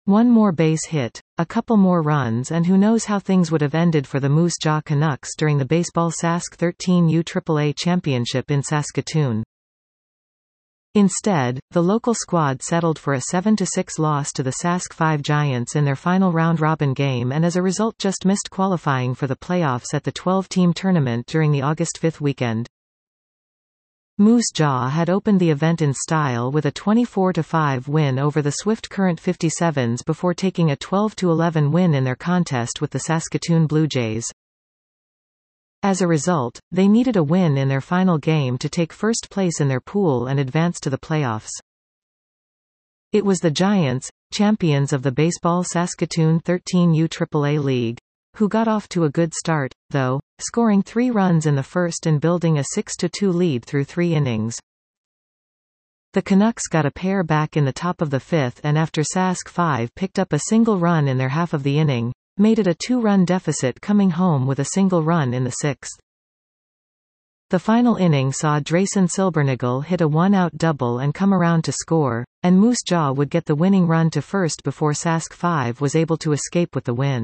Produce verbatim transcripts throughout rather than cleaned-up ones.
One more base hit, a couple more runs, and who knows how things would have ended for the Moose Jaw Canucks during the Baseball Sask thirteen U triple A Championship in Saskatoon. Instead, the local squad settled for a seven to six loss to the Sask five Giants in their final round-robin game, and as a result just missed qualifying for the playoffs at the twelve-team tournament during the August fifth weekend. Moose Jaw had opened the event in style with a twenty-four to five win over the Swift Current fifty-sevens before taking a twelve to eleven win in their contest with the Saskatoon Blue Jays. As a result, they needed a win in their final game to take first place in their pool and advance to the playoffs. It was the Giants, champions of the Baseball Saskatoon thirteen U triple A League, who got off to a good start, though, scoring three runs in the first and building a six to two lead through three innings. The Canucks got a pair back in the top of the fifth, and after Sask five picked up a single run in their half of the inning, made it a two-run deficit, coming home with a single run in the sixth. The final inning saw Drayson Silbernagle hit a one-out double and come around to score, and Moose Jaw would get the winning run to first before Sask five was able to escape with the win.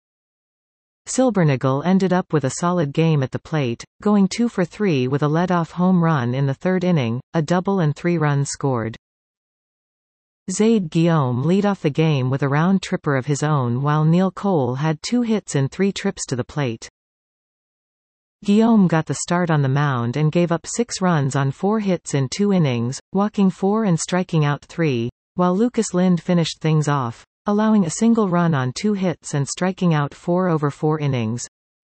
Silbernagle ended up with a solid game at the plate, going two for three with a lead-off home run in the third inning, a double and three runs scored. Zaid Guillaume lead off the game with a round tripper of his own, while Neil Cole had two hits and three trips to the plate. Guillaume got the start on the mound and gave up six runs on four hits in two innings, walking four and striking out three, while Lucas Lind finished things off, allowing a single run on two hits and striking out four over four innings.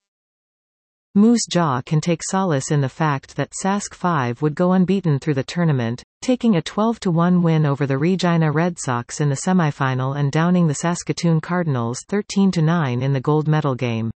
Moose Jaw can take solace in the fact that Sask five would go unbeaten through the tournament, taking a twelve to one win over the Regina Red Sox in the semifinal and downing the Saskatoon Cardinals thirteen to nine in the gold medal game.